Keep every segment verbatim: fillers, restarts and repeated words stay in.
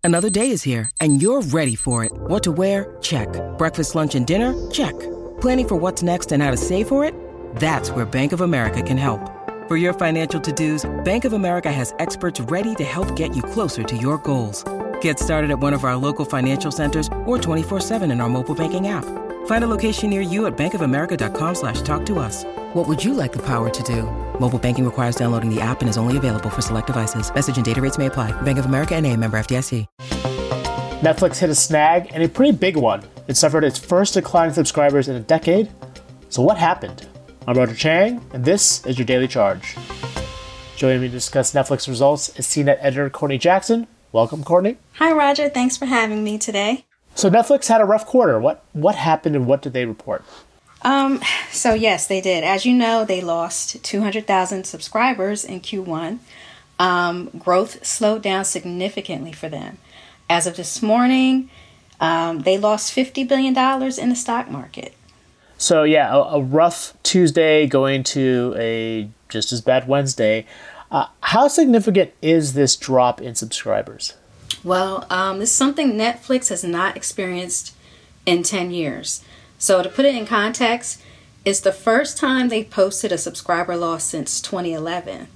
Another day is here, and you're ready for it. What to wear? Check. Breakfast, lunch, and dinner? Check. Planning for what's next and how to save for it? That's where Bank of America can help. For your financial to-dos, Bank of America has experts ready to help get you closer to your goals. Get started at one of our local financial centers or twenty-four seven in our mobile banking app. Find a location near you at bankofamerica.com slash talk to us. What would you like the power to do? Mobile banking requires downloading the app and is only available for select devices. Message and data rates may apply. Bank of America N A, member F D I C. Netflix hit a snag, and a pretty big one. It suffered its first decline in subscribers in a decade. So what happened? I'm Roger Chang, and this is your Daily Charge. Joining me to discuss Netflix results is C net editor Courtney Jackson. Welcome, Courtney. Hi, Roger. Thanks for having me today. So Netflix had a rough quarter. What what happened and what did they report? Um, so yes, they did. As you know, they lost two hundred thousand subscribers in Q one. Um, growth slowed down significantly for them. As of this morning, um, they lost fifty billion dollars in the stock market. So yeah, a, a rough Tuesday going to a just as bad Wednesday. Uh, how significant is this drop in subscribers? Well, um, this is something Netflix has not experienced in ten years. So to put it in context, it's the first time they posted a subscriber loss since twenty eleven.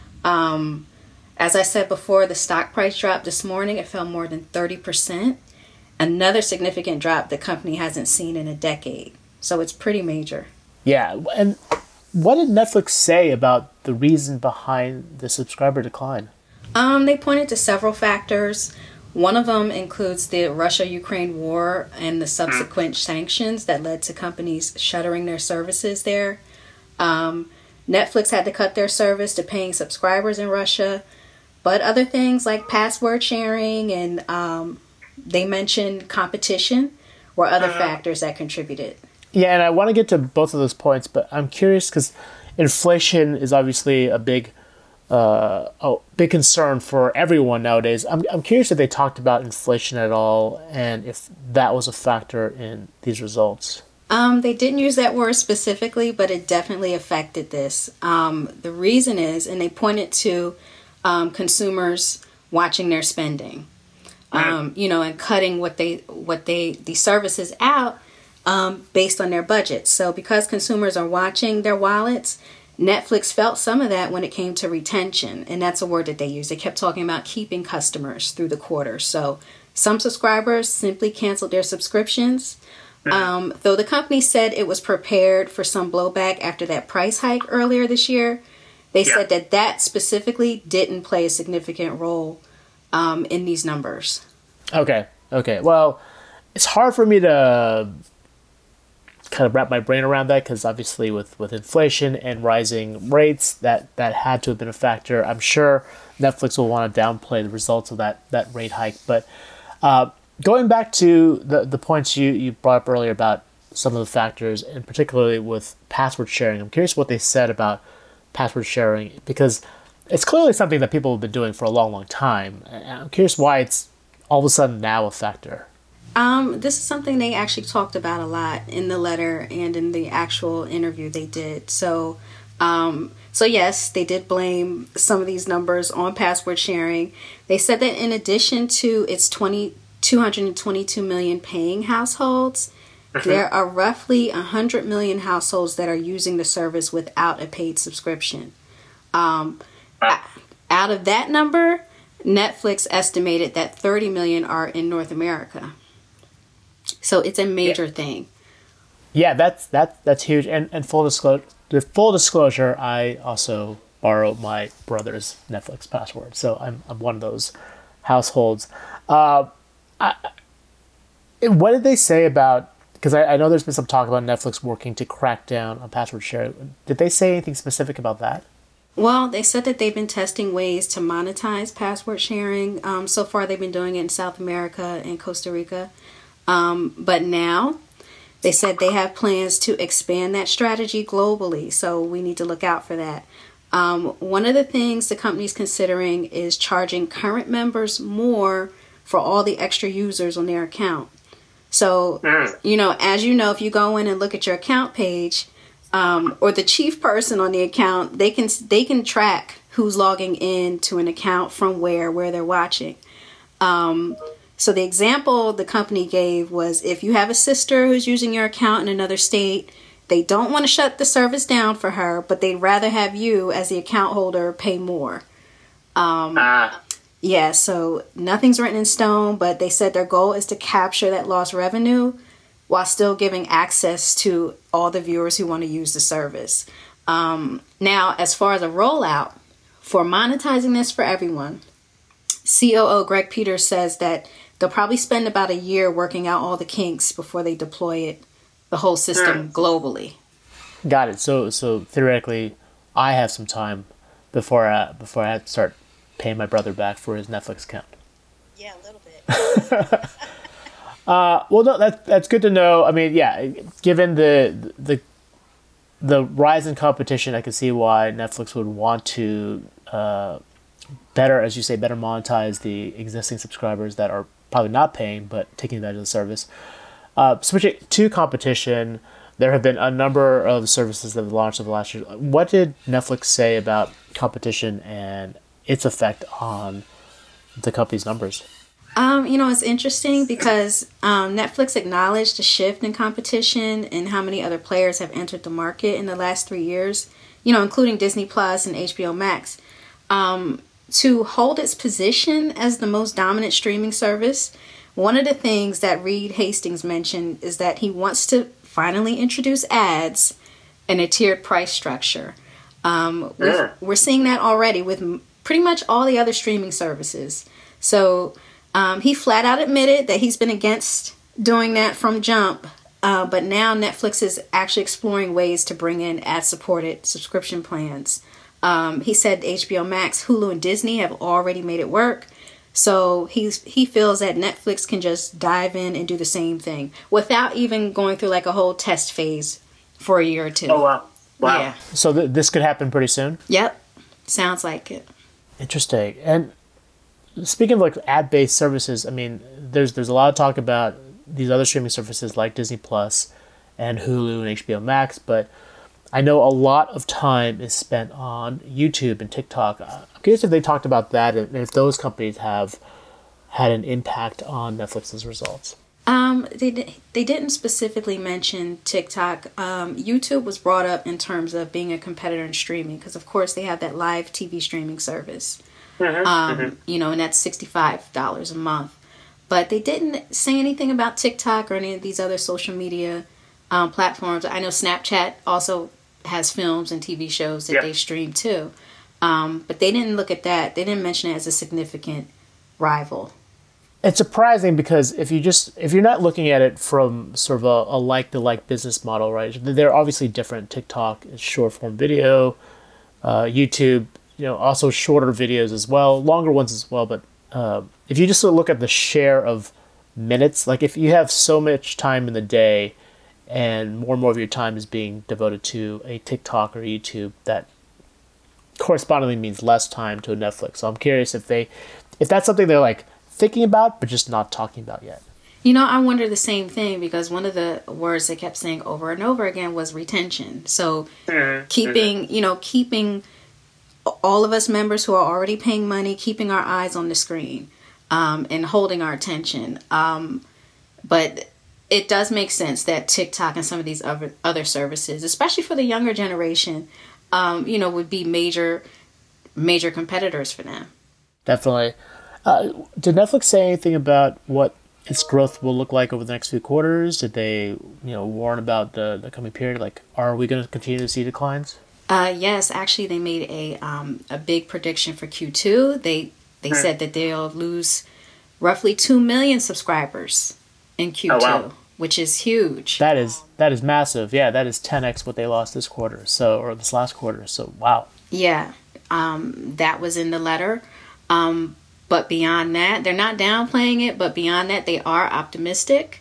Um, as I said before, the stock price dropped this morning. It fell more than thirty percent. Another significant drop the company hasn't seen in a decade. So it's pretty major. Yeah. And what did Netflix say about the reason behind the subscriber decline? Um, they pointed to several factors. One of them includes the Russia-Ukraine war and the subsequent sanctions that led to companies shuttering their services there. Um, Netflix had to cut their service to paying subscribers in Russia. But other things like password sharing and um, they mentioned competition were other factors that contributed. Yeah, and I want to get to both of those points, but I'm curious because inflation is obviously a big uh, a big concern for everyone nowadays. I'm I'm curious if they talked about inflation at all and if that was a factor in these results. Um, they didn't use that word specifically, but it definitely affected this. Um, the reason is, and they pointed to um, consumers watching their spending, um, you know, and cutting what they what they the services out. Um, based on their budget. So because consumers are watching their wallets, Netflix felt some of that when it came to retention. And that's a word that they use. They kept talking about keeping customers through the quarter. So some subscribers simply canceled their subscriptions. Um, though the company said it was prepared for some blowback after that price hike earlier this year, they yeah. said that that specifically didn't play a significant role um, in these numbers. Okay. Okay. Well, it's hard for me to kind of wrap my brain around that because obviously with, with inflation and rising rates, that, that had to have been a factor. I'm sure Netflix will want to downplay the results of that, that rate hike. But uh, going back to the, the points you, you brought up earlier about some of the factors, and particularly with password sharing, I'm curious what they said about password sharing because it's clearly something that people have been doing for a long, long time. And I'm curious why it's all of a sudden now a factor. Um, this is something they actually talked about a lot in the letter and in the actual interview they did. So, um, so yes, they did blame some of these numbers on password sharing. They said that in addition to its two hundred twenty-two million paying households, mm-hmm. there are roughly one hundred million households that are using the service without a paid subscription. Um, uh. Out of that number, Netflix estimated that thirty million are in North America. So it's a major yeah. thing. Yeah, that's that's that's huge. And and full disclosure, full disclosure, I also borrow my brother's Netflix password, so I'm I'm one of those households. Uh, I, what did they say about? Because I, I know there's been some talk about Netflix working to crack down on password sharing. Did they say anything specific about that? Well, they said that they've been testing ways to monetize password sharing. Um, so far, they've been doing it in South America and Costa Rica. Um, but now they said they have plans to expand that strategy globally. So we need to look out for that. Um, one of the things the company's considering is charging current members more for all the extra users on their account. So, you know, as you know, if you go in and look at your account page, um, or the chief person on the account, they can they can track who's logging in to an account from where, where they're watching. Um, so the example the company gave was if you have a sister who's using your account in another state, they don't want to shut the service down for her, but they'd rather have you as the account holder pay more. Um, Ah. yeah, so nothing's written in stone, but they said their goal is to capture that lost revenue while still giving access to all the viewers who want to use the service. Um, now, as far as a rollout, for monetizing this for everyone, C O O Greg Peters says that they'll probably spend about a year working out all the kinks before they deploy it, the whole system globally. Got it. So so theoretically, I have some time before I, before I have to start paying my brother back for his Netflix account. Yeah, a little bit. uh, well, no, that that's good to know. I mean, yeah, given the the the rise in competition, I can see why Netflix would want to uh, better, as you say, better monetize the existing subscribers that are probably not paying but taking advantage of the service. Uh, switching to competition, there have been a number of services that have launched over the last year. What did Netflix say about competition and its effect on the company's numbers? Um, you know, it's interesting because um, Netflix acknowledged a shift in competition and how many other players have entered the market in the last three years, you know, including Disney Plus and H B O Max. Um, to hold its position as the most dominant streaming service, one of the things that Reed Hastings mentioned is that he wants to finally introduce ads and a tiered price structure. Um, Yeah. We're seeing that already with m- pretty much all the other streaming services. So um, he flat out admitted that he's been against doing that from jump. Uh, but now Netflix is actually exploring ways to bring in ad-supported subscription plans. Um, he said H B O Max, Hulu, and Disney have already made it work. So he's he feels that Netflix can just dive in and do the same thing without even going through like a whole test phase for a year or two. Oh, wow. Wow. Yeah. So th- this could happen pretty soon? Yep. Sounds like it. Interesting. And speaking of like ad-based services, I mean, there's there's a lot of talk about these other streaming services like Disney Plus and Hulu and H B O Max, but I know a lot of time is spent on YouTube and TikTok. I'm curious if they talked about that and if those companies have had an impact on Netflix's results. Um, they di- they didn't specifically mention TikTok. Um, YouTube was brought up in terms of being a competitor in streaming because, of course, they have that live T V streaming service. Mm-hmm, Um, mm-hmm. You know, and that's sixty-five dollars a month. But they didn't say anything about TikTok or any of these other social media um, platforms. I know Snapchat also has films and T V shows that Yep. they stream too. Um, but they didn't look at that. They didn't mention it as a significant rival. It's surprising because if you just if you're not looking at it from sort of a, a like to like business model, right? They're obviously different. TikTok is short form video, uh, YouTube, you know, also shorter videos as well, longer ones as well. But uh, if you just sort of look at the share of minutes, like if you have so much time in the day, and more and more of your time is being devoted to a TikTok or YouTube, that correspondingly means less time to a Netflix. So I'm curious if they, if that's something they're like thinking about, but just not talking about yet. You know, I wonder the same thing because one of the words they kept saying over and over again was retention. So Mm-hmm. keeping, you know, keeping all of us members who are already paying money, keeping our eyes on the screen um, and holding our attention. Um, but it does make sense that TikTok and some of these other other services, especially for the younger generation, um, you know, would be major, major competitors for them. Definitely. Uh, did Netflix say anything about what its growth will look like over the next few quarters? Did they, you know, warn about the, the coming period? Like, are we going to continue to see declines? Uh, yes, actually, they made a um, a big prediction for Q two. They they said that they'll lose roughly two million subscribers in Q two, Oh, wow. which is huge. That is that is massive. Yeah, that is ten x what they lost this quarter. So or this last quarter. So wow. Yeah, um, that was in the letter. Um, but beyond that, they're not downplaying it. But beyond that, they are optimistic.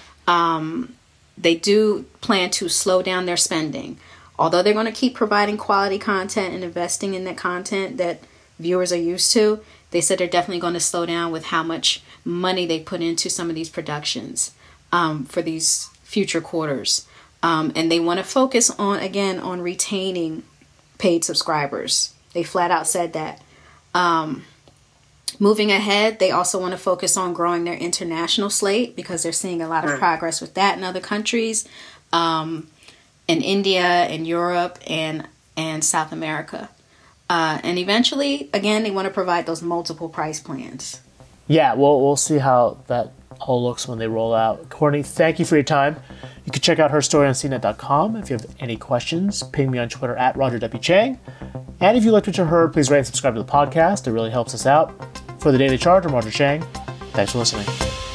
Um, they do plan to slow down their spending. Although they're going to keep providing quality content and investing in that content that viewers are used to, they said they're definitely going to slow down with how much money they put into some of these productions um, for these future quarters. Um, and they want to focus on, again, on retaining paid subscribers. They flat out said that. Um, Moving ahead, they also want to focus on growing their international slate because they're seeing a lot of progress with that in other countries, um, in India, in Europe, and and South America. Uh, and eventually, again, they want to provide those multiple price plans. Yeah, we'll, we'll see how that all looks when they roll out. Courtney, thank you for your time. You can check out her story on C net dot com. If you have any questions, ping me on Twitter at Roger W. Chang. And if you liked what you heard, please rate and subscribe to the podcast. It really helps us out. For the Daily Charge, I'm Roger Chang. Thanks for listening.